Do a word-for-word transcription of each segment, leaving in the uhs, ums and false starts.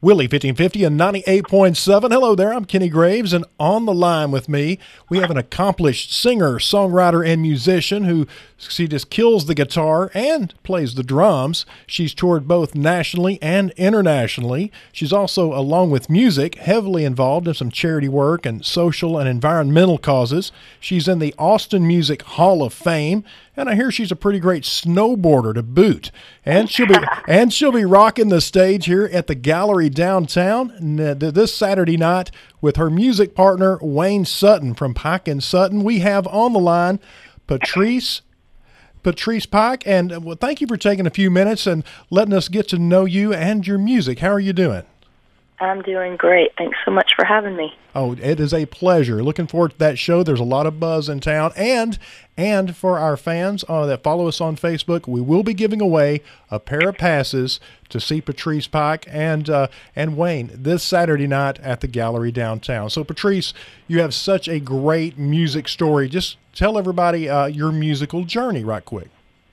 Willie fifteen fifty and ninety-eight point seven. Hello there, I'm Kenny Graves, and on the line with me, we have an accomplished singer, songwriter, and musician who she just kills the guitar and plays the drums. She's toured both nationally and internationally. She's also, along with music, heavily involved in some charity work and social and environmental causes. She's in the Austin Music Hall of Fame, and I hear she's a pretty great snowboarder to boot. And she'll be and she'll be rocking the stage here at the Gallery downtown this Saturday night with her music partner Wayne Sutton from Pike and Sutton. We have on the line Patrice Patrice Pike, and well, thank you for taking a few minutes and letting us get to know you and your music. How are you doing? I'm doing great. Thanks so much for having me. Oh, it is a pleasure. Looking forward to that show. There's a lot of buzz in town. And and for our fans uh, that follow us on Facebook, we will be giving away a pair of passes to see Patrice Pike and uh, and Wayne this Saturday night at the Gallery downtown. So, Patrice, you have such a great music story. Just tell everybody uh, your musical journey right quick.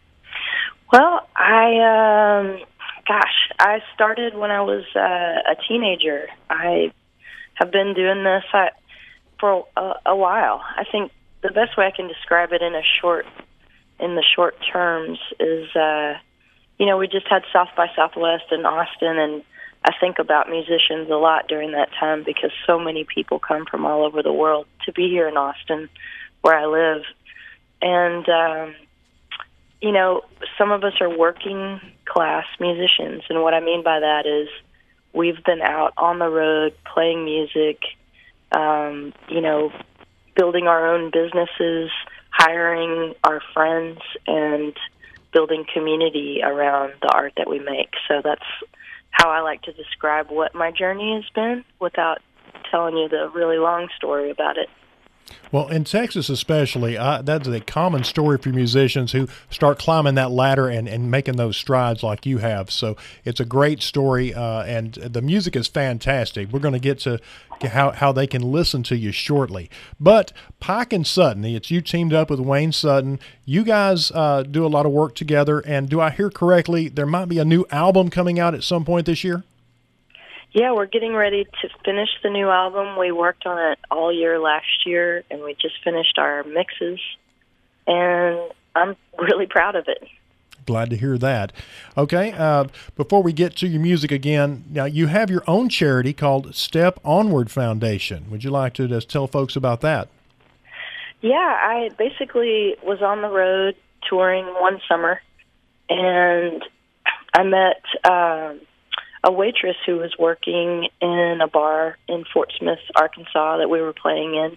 Well, I... Um Gosh, I started when I was uh, a teenager. I have been doing this uh, for a, a while. I think the best way I can describe it in a short, in the short terms, is uh, you know we just had South by Southwest in Austin, and I think about musicians a lot during that time because so many people come from all over the world to be here in Austin, where I live, and. Um, You know, some of us are working class musicians, and what I mean by that is we've been out on the road playing music, um, you know, building our own businesses, hiring our friends, and building community around the art that we make. So that's how I like to describe what my journey has been without telling you the really long story about it. Well, in Texas especially, uh, that's a common story for musicians who start climbing that ladder and, and making those strides like you have. So it's a great story, uh, and the music is fantastic. We're going to get to how, how they can listen to you shortly. But Pike and Sutton, it's you teamed up with Wayne Sutton. You guys uh, do a lot of work together, and do I hear correctly, there might be a new album coming out at some point this year? Yeah, we're getting ready to finish the new album. We worked on it all year last year, and we just finished our mixes, and I'm really proud of it. Glad to hear that. Okay, uh, before we get to your music again, now you have your own charity called Step Onward Foundation. Would you like to just tell folks about that? Yeah, I basically was on the road touring one summer, and I met... Um, a waitress who was working in a bar in Fort Smith, Arkansas, that we were playing in.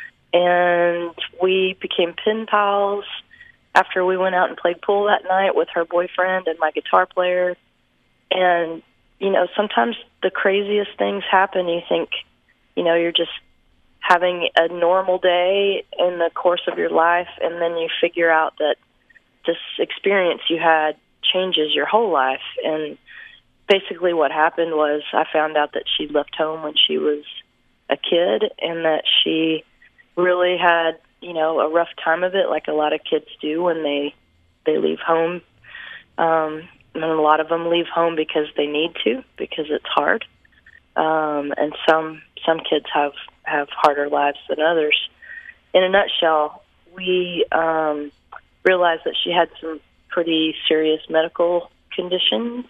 And we became pen pals after we went out and played pool that night with her boyfriend and my guitar player. And, you know, sometimes the craziest things happen. You think, you know, you're just having a normal day in the course of your life, and then you figure out that this experience you had changes your whole life. And basically what happened was I found out that she left home when she was a kid, and that she really had, you know, a rough time of it, like a lot of kids do when they they leave home. Um, and a lot of them leave home because they need to, because it's hard. Um, and some some kids have, have harder lives than others. In a nutshell, we um, realized that she had some pretty serious medical conditions,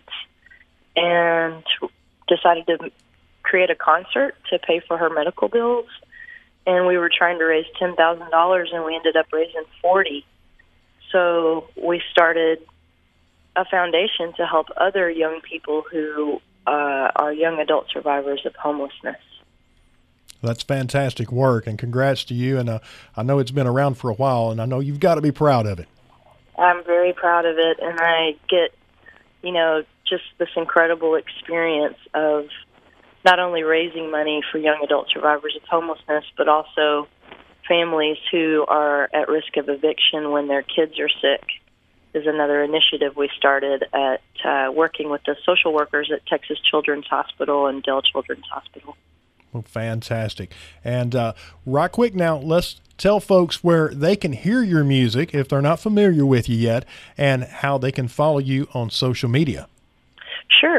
and decided to create a concert to pay for her medical bills. And we were trying to raise ten thousand dollars, and we ended up raising forty thousand dollars. So we started a foundation to help other young people who uh, are young adult survivors of homelessness. That's fantastic work, and congrats to you. And uh, I know it's been around for a while, and I know you've got to be proud of it. I'm very proud of it, and I get, you know, just this incredible experience of not only raising money for young adult survivors of homelessness, but also families who are at risk of eviction when their kids are sick is another initiative we started at uh, working with the social workers at Texas Children's Hospital and Dell Children's Hospital. Well, fantastic. And uh, right quick now, let's tell folks where they can hear your music if they're not familiar with you yet, and how they can follow you on social media. Sure.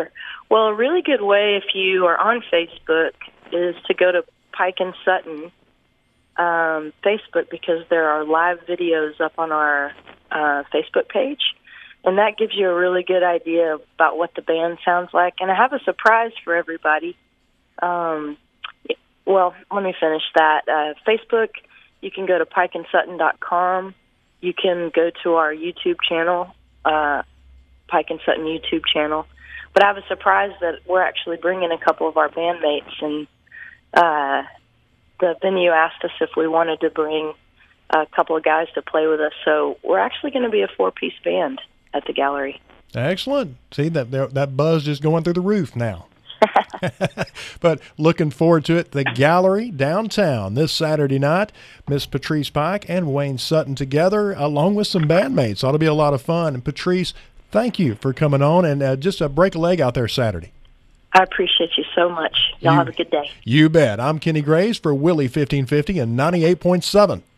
Well, a really good way if you are on Facebook is to go to Pike and Sutton um, Facebook, because there are live videos up on our uh, Facebook page, and that gives you a really good idea about what the band sounds like. And I have a surprise for everybody. Um, well, let me finish that. Uh, Facebook, you can go to pike and sutton dot com. You can go to our YouTube channel, uh, Pike and Sutton YouTube channel. But I have a surprise that we're actually bringing a couple of our bandmates, and uh, the venue asked us if we wanted to bring a couple of guys to play with us. So we're actually going to be a four-piece band at the gallery. Excellent. See, that that buzz is going through the roof now. But looking forward to it. The gallery downtown this Saturday night. Miss Patrice Pike and Wayne Sutton together, along with some bandmates. Ought to be a lot of fun. And Patrice, thank you for coming on, and uh, just uh, break a leg out there Saturday. I appreciate you so much. Y'all you, have a good day. You bet. I'm Kenny Graves for Willie fifteen fifty and ninety-eight point seven.